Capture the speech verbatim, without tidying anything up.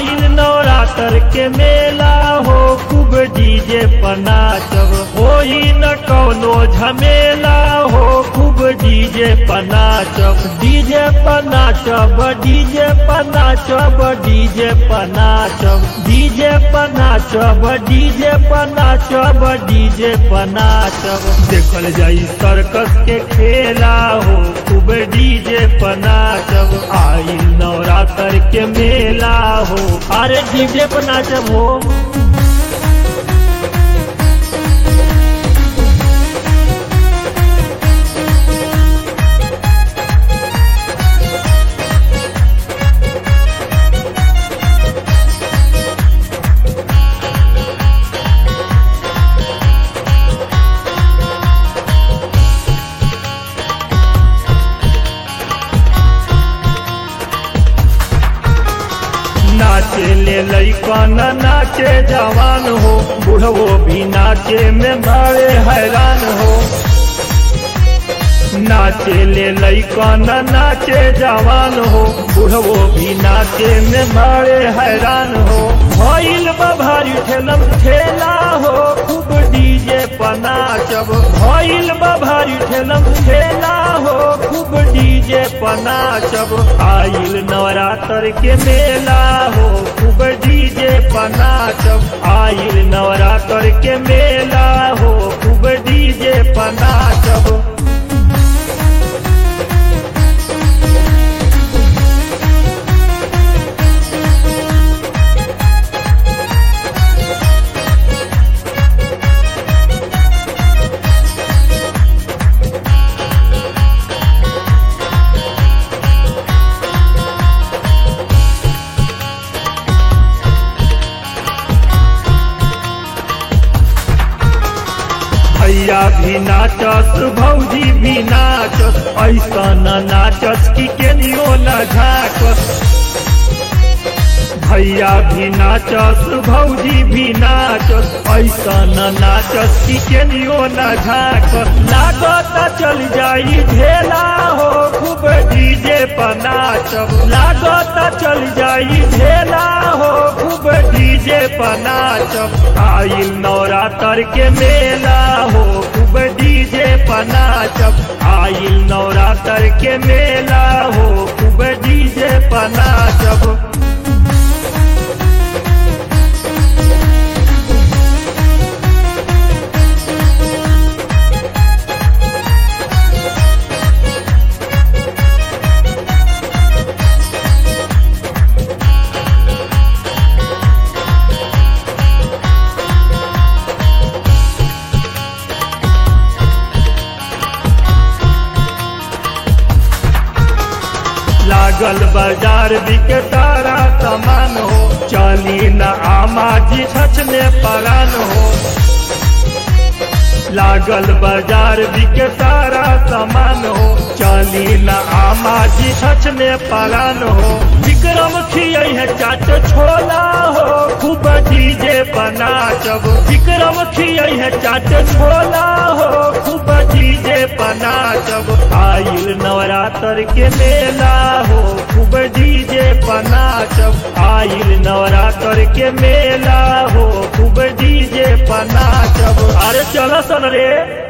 आइल नवरात्र के मेला हो खूब डीजे पनाचब होई न कौनो झमेला हो खूब डीजे पनाचब डीजे पनाचब डीजे पनाचब डीजे पनाचब डीजे पनाचब डीजे पनाचब डीजे पनाचब देखल जाई सर्कस के खेला हो खूब डीजे पनाचब आइल नवरात्र के मेला हो अरे डीजे पनाचब हो। नाचे ले लइकन नाचे जवान हो बुढ़वो भी नाचे में बड़े हैरान हो नाचे ले लइकन नाचे जवान हो बुढ़वो भी नाचे में बड़े हैरान हो भइल भारी ठेलम ठेला हो खूब डीजे पनाचब भइल भारी ठेलम ठेला हो खूब डीजे पनाचब आइल नवरात्र के मेला हो खूब डीजे पनाचब आइल नवरात्र के मेला हो खूब डीजे पनाचब। भैया भी नाचस भौजी भी नाचस ऐसा न नाचस कि केनियो न झाकस भैया भी नाचस भौजी भी नाचस ऐसा न नाचस कि केनियो न झाकस लागत चल जाई ढेला हो खूब डीजे पनाचब लागत चल जाई ढेला हो खूब डीजे पनाचब आइल नवरात्र के मेला हो खूब डीजे पनाचब आइल नवरात्र के मेला हो खूब डीजे पनाचब। लागल बाजार बिके तारा सामान हो चली न आमा जी छछ में परान हो लागल बाजार बिके तारा सामान हो चली न आमा जी छछ में परान हो विक्रम खियै है चाट छोला हो खूब डीजे पनाचब विक्रम खियै है चाट छोला हो खूब डीजे पनाचब आइल नवरात्र के मेला हो खूब डीजे पनाचब आइल नवरात्र के मेला हो खूब डीजे पनाचब अरे चलो सन रे।